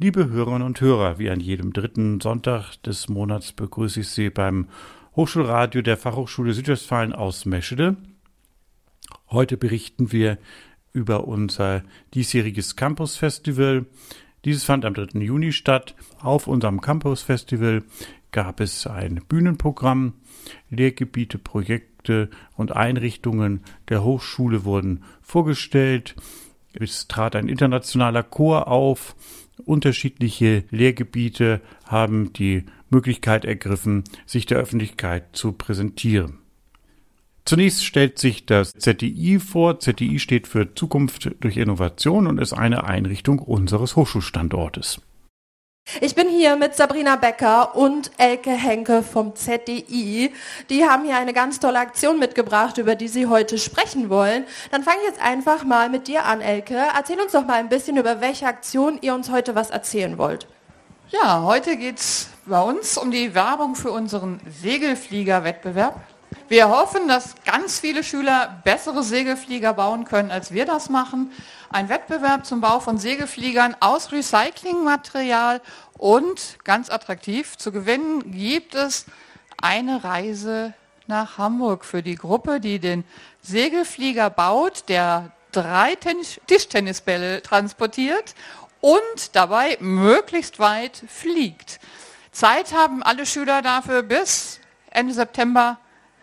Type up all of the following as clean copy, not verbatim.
Liebe Hörerinnen und Hörer, wie an jedem dritten Sonntag des Monats begrüße ich Sie beim Hochschulradio der Fachhochschule Südwestfalen aus Meschede. Heute berichten wir über unser diesjähriges Campus-Festival. Dieses fand am 3. Juni statt. Auf unserem Campus-Festival gab es ein Bühnenprogramm. Lehrgebiete, Projekte und Einrichtungen der Hochschule wurden vorgestellt. Es trat ein internationaler Chor auf. Unterschiedliche Lehrgebiete haben die Möglichkeit ergriffen, sich der Öffentlichkeit zu präsentieren. Zunächst stellt sich das ZDI vor. ZDI steht für Zukunft durch Innovation und ist eine Einrichtung unseres Hochschulstandortes. Ich bin hier mit Sabrina Becker und Elke Henke vom ZDI. Die haben hier eine ganz tolle Aktion mitgebracht, über die sie heute sprechen wollen. Dann fange ich jetzt einfach mal mit dir an, Elke. Erzähl uns doch mal ein bisschen, über welche Aktion ihr uns heute was erzählen wollt. Ja, heute geht es bei uns um die Werbung für unseren Segelfliegerwettbewerb. Wir hoffen, dass ganz viele Schüler bessere Segelflieger bauen können, als wir das machen. Ein Wettbewerb zum Bau von Segelfliegern aus Recyclingmaterial und ganz attraktiv zu gewinnen gibt es eine Reise nach Hamburg für die Gruppe, die den Segelflieger baut, der 3 Tischtennisbälle transportiert und dabei möglichst weit fliegt. Zeit haben alle Schüler dafür bis Ende September,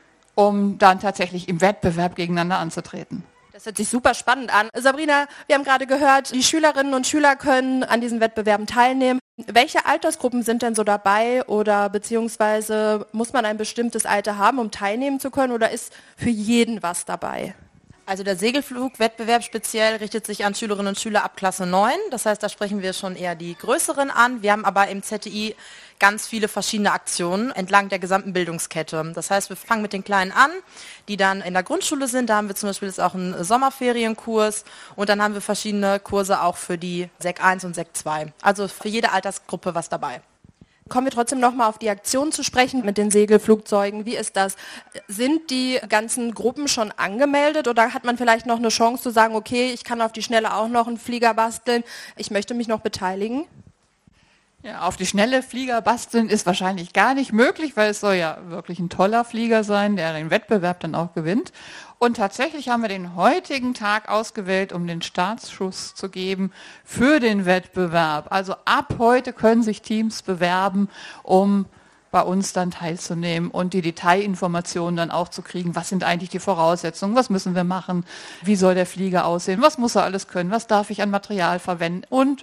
um dann tatsächlich im Wettbewerb gegeneinander anzutreten. Das hört sich super spannend an. Sabrina, wir haben gerade gehört, die Schülerinnen und Schüler können an diesen Wettbewerben teilnehmen. Welche Altersgruppen sind denn so dabei oder beziehungsweise muss man ein bestimmtes Alter haben, um teilnehmen zu können, oder ist für jeden was dabei? Also der Segelflugwettbewerb speziell richtet sich an Schülerinnen und Schüler ab Klasse 9. Das heißt, da sprechen wir schon eher die Größeren an. Wir haben aber im ZDI ganz viele verschiedene Aktionen entlang der gesamten Bildungskette. Das heißt, wir fangen mit den Kleinen an, die dann in der Grundschule sind. Da haben wir zum Beispiel jetzt auch einen Sommerferienkurs und dann haben wir verschiedene Kurse auch für die Sek 1 und Sek 2. Also für jede Altersgruppe was dabei. Kommen wir trotzdem nochmal auf die Aktion zu sprechen mit den Segelflugzeugen. Wie ist das? Sind die ganzen Gruppen schon angemeldet oder hat man vielleicht noch eine Chance zu sagen, okay, ich kann auf die Schnelle auch noch einen Flieger basteln, ich möchte mich noch beteiligen? Ja, auf die schnelle Flieger basteln ist wahrscheinlich gar nicht möglich, weil es soll ja wirklich ein toller Flieger sein, der den Wettbewerb dann auch gewinnt. Und tatsächlich haben wir den heutigen Tag ausgewählt, um den Startschuss zu geben für den Wettbewerb. Also ab heute können sich Teams bewerben, um bei uns dann teilzunehmen und die Detailinformationen dann auch zu kriegen. Was sind eigentlich die Voraussetzungen? Was müssen wir machen? Wie soll der Flieger aussehen? Was muss er alles können? Was darf ich an Material verwenden? Und.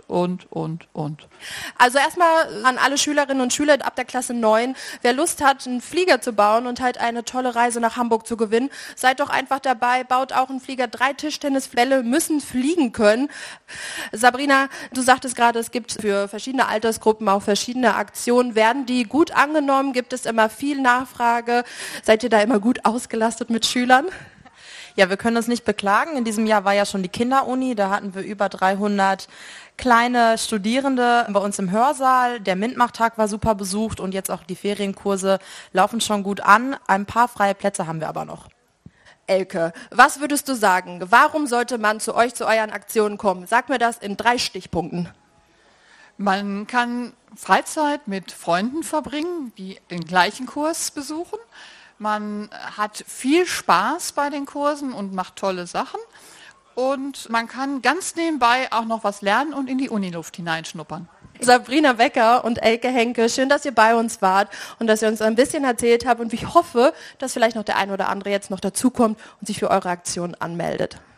Also erstmal an alle Schülerinnen und Schüler ab der Klasse 9, wer Lust hat, einen Flieger zu bauen und halt eine tolle Reise nach Hamburg zu gewinnen, seid doch einfach dabei, baut auch einen Flieger. 3 Tischtennisbälle müssen fliegen können. Sabrina, du sagtest gerade, es gibt für verschiedene Altersgruppen auch verschiedene Aktionen. Werden die gut angenommen? Gibt es immer viel Nachfrage? Seid ihr da immer gut ausgelastet mit Schülern? Ja, wir können uns nicht beklagen. In diesem Jahr war ja schon die Kinderuni. Da hatten wir über 300 kleine Studierende bei uns im Hörsaal. Der MINT-Machtag war super besucht und jetzt auch die Ferienkurse laufen schon gut an. Ein paar freie Plätze haben wir aber noch. Elke, was würdest du sagen? Warum sollte man zu euch, zu euren Aktionen kommen? Sag mir das in 3 Stichpunkten. Man kann Freizeit mit Freunden verbringen, die den gleichen Kurs besuchen. Man hat viel Spaß bei den Kursen und macht tolle Sachen. Und man kann ganz nebenbei auch noch was lernen und in die Uniluft hineinschnuppern. Sabrina Becker und Elke Henke, schön, dass ihr bei uns wart und dass ihr uns ein bisschen erzählt habt. Und ich hoffe, dass vielleicht noch der ein oder andere jetzt noch dazukommt und sich für eure Aktion anmeldet.